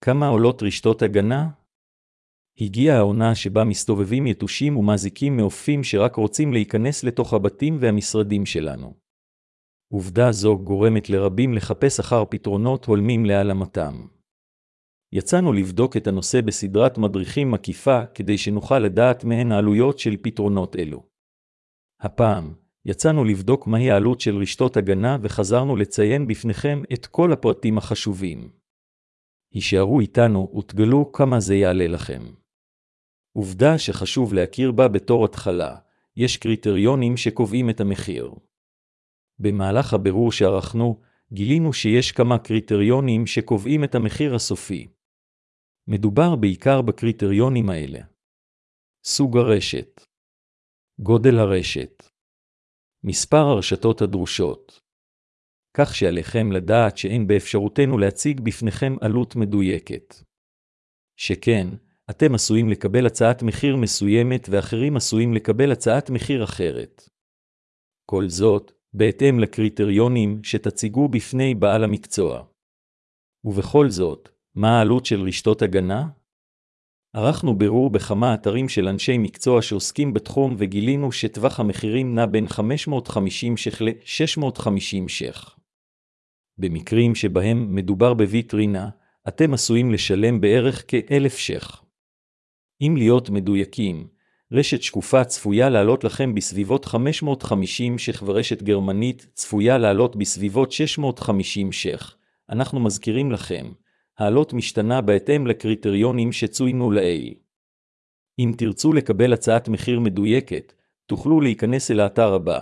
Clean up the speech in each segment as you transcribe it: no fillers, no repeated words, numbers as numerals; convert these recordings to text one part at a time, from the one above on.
כמה עולות רשתות הגנה? הגיעה העונה שבה מסתובבים יתושים ומזיקים מעופים שרק רוצים להיכנס לתוך הבתים והמשרדים שלנו. עובדה זו גורמת לרבים לחפש אחר פתרונות הולמים להעלמתם. יצאנו לבדוק את הנושא בסדרת מדריכים מקיפה כדי שנוכל לדעת מהן העלויות של פתרונות אלו. הפעם, יצאנו לבדוק מהי העלות של רשתות הגנה וחזרנו לציין בפניכם את כל הפרטים החשובים. הישארו איתנו ותגלו כמה זה יעלה לכם. עובדה שחשוב להכיר בה בתור התחלה, יש קריטריונים שקובעים את המחיר. במהלך הבירור שערכנו, גילינו שיש כמה קריטריונים שקובעים את המחיר הסופי. מדובר בעיקר בקריטריונים האלה. סוג הרשת, גודל הרשת, מספר הרשתות הדרושות. כך שעליכם לדעת שאין באפשרותנו להציג בפניכם עלות מדויקת. שכן, אתם עשויים לקבל הצעת מחיר מסוימת ואחרים עשויים לקבל הצעת מחיר אחרת. כל זאת, בהתאם לקריטריונים שתציגו בפני בעל המקצוע. ובכל זאת, מה העלות של רשתות הגנה? ערכנו בירור בכמה אתרים של אנשי מקצוע שעוסקים בתחום וגילינו שטווח המחירים נע בין 550 ש"ח ל-650 ש"ח. במקרים שבהם מדובר בוויטרינה, אתם עשויים לשלם בערך כ-1,000 ש"ח. אם להיות מדויקים, רשת שקופה צפויה לעלות לכם בסביבות 550 ש"ח ורשת גרמנית צפויה לעלות בסביבות 650 ש"ח. אנחנו מזכירים לכם, העלות משתנה בהתאם לקריטריונים שצוינו לעיל. אם תרצו לקבל הצעת מחיר מדויקת, תוכלו להיכנס אל האתר הבא,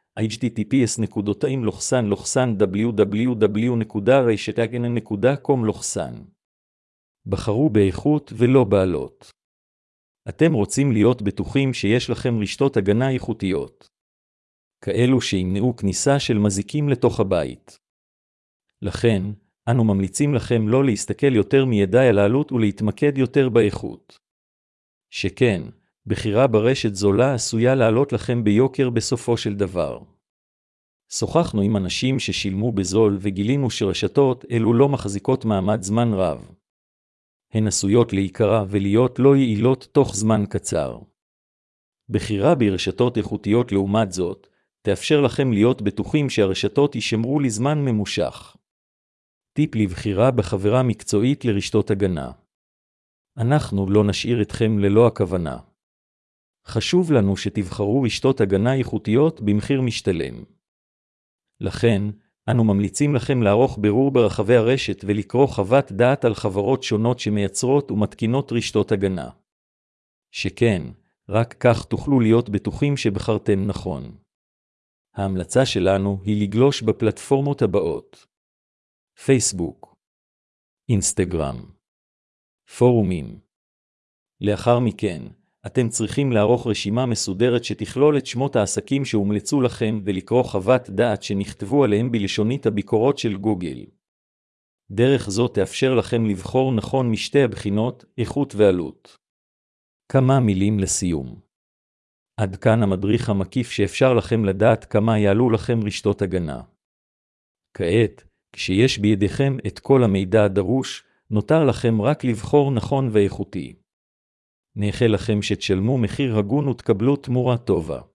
https://www.rashetagenan.com. בחרו באיכות ולא בעלות. אתם רוצים להיות בטוחים שיש לכם רשתות הגנה איכותיות, כאלו שימנעו כניסה של מזיקים לתוך הבית. לכן, אנו ממליצים לכם לא להסתכל יותר מידי על העלות ולהתמקד יותר באיכות. שכן, בחירה ברשת זולה עשויה לעלות לכם ביוקר בסופו של דבר. שוחחנו עם אנשים ששילמו בזול וגילינו שרשתות אלו לא מחזיקות מעמד זמן רב. הן עשויות להיקרע ולהיות לא יעילות תוך זמן קצר. בחירה ברשתות איכותיות לעומת זאת, תאפשר לכם להיות בטוחים שהרשתות יישמרו לזמן ממושך. טיפ לבחירה בחברה מקצועית לרשתות הגנה. אנחנו לא נשאיר אתכם ללא הכוונה. חשוב לנו שתבחרו רשתות הגנה איכותיות במחיר משתלם. לכן, אנו ממליצים לכם לערוך בירור ברחבי הרשת ולקרוא חוות דעת על חברות שונות שמייצרות ומתקינות רשתות הגנה. שכן, רק כך תוכלו להיות בטוחים שבחרתם נכון. ההמלצה שלנו היא לגלוש בפלטפורמות הבאות: פייסבוק, אינסטגרם, פורומים. לאחר מכן, אתם צריכים לערוך רשימה מסודרת שתכלול את שמות העסקים שהומלצו לכם ולקרוא חוות דעת שנכתבו עליהם בלשונית הביקורות של גוגל. דרך זו תאפשר לכם לבחור נכון משתי הבחינות, איכות ועלות. כמה מילים לסיום. עד כאן המדריך המקיף שאפשר לכם לדעת כמה יעלו לכם רשתות הגנה. כעת, כשיש בידיכם את כל המידע הדרוש, נותר לכם רק לבחור נכון ואיכותי. נאחל לכם שתשלמו מחיר הגון ותקבלו תמורה טובה.